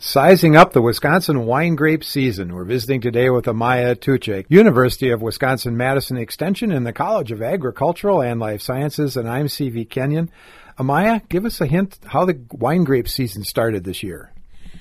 Sizing up the Wisconsin wine grape season. We're visiting today with Amaya Atucha, University of Wisconsin-Madison Extension in the College of Agricultural and Life Sciences, and I'm C.V. Kenyon. Amaya, give us a hint how the wine grape season started this year.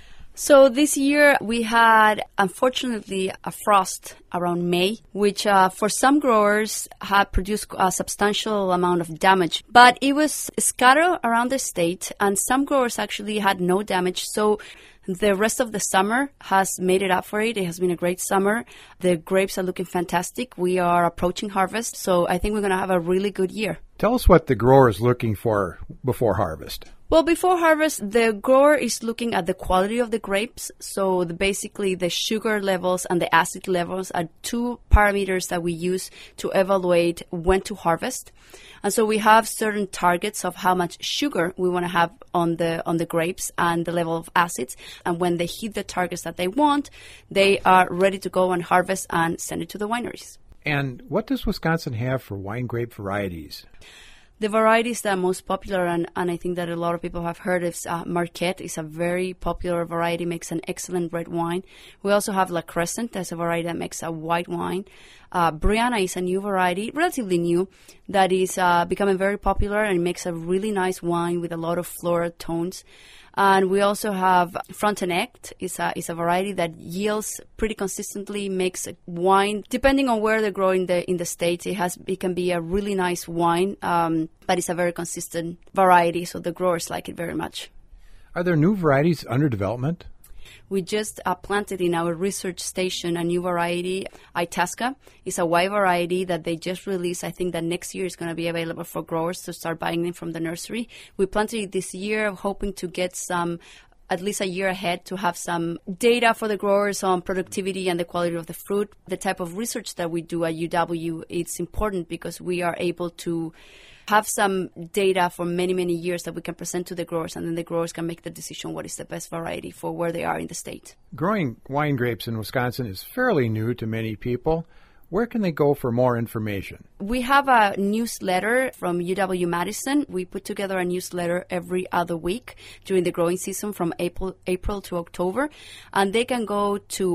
So this year we had, unfortunately, a frost around May, which for some growers had produced a substantial amount of damage. But it was scattered around the state, and some growers actually had no damage. So the rest of the summer has made it up for it. It has been a great summer. The grapes are looking fantastic. We are approaching harvest, so I think we're going to have a really good year. Tell us what the grower is looking for before harvest. Well, before harvest, the grower is looking at the quality of the grapes. So basically the sugar levels and the acid levels are two parameters that we use to evaluate when to harvest. And so we have certain targets of how much sugar we want to have on the grapes and the level of acids. And when they hit the targets that they want, they are ready to go and harvest and send it to the wineries. And what does Wisconsin have for wine grape varieties? The varieties that are most popular, and I think that a lot of people have heard of, Marquette is a very popular variety, makes an excellent red wine. We also have La Crescent, that's a variety that makes a white wine. Brianna is a new variety, relatively new, that is becoming very popular and makes a really nice wine with a lot of floral tones. And we also have Frontenac is a variety that yields pretty consistently, makes wine. Depending on where they grow in the States, it can be a really nice wine, but it's a very consistent variety, so the growers like it very much. Are there new varieties under development? We just planted in our research station a new variety, Itasca. It's a white variety that they just released. I think that next year is going to be available for growers to start buying them from the nursery. We planted it this year, hoping to get some, at least a year ahead, to have some data for the growers on productivity and the quality of the fruit. The type of research that we do at UW, it's important because we are able to have some data for many, many years that we can present to the growers, and then the growers can make the decision what is the best variety for where they are in the state. Growing wine grapes in Wisconsin is fairly new to many people. Where can they go for more information? We have a newsletter from UW-Madison. We put together a newsletter every other week during the growing season from April to October. And they can go to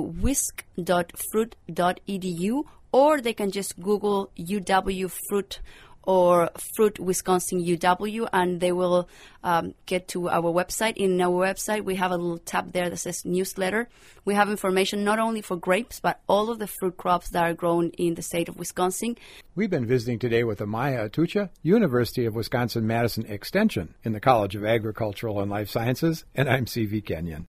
wisc.fruit.edu, or they can just Google UW Fruit or Fruit Wisconsin UW, and they will get to our website. In our website, we have a little tab there that says newsletter. We have information not only for grapes, but all of the fruit crops that are grown in the state of Wisconsin. We've been visiting today with Amaya Atucha, University of Wisconsin-Madison Extension in the College of Agricultural and Life Sciences, and I'm C.V. Kenyon.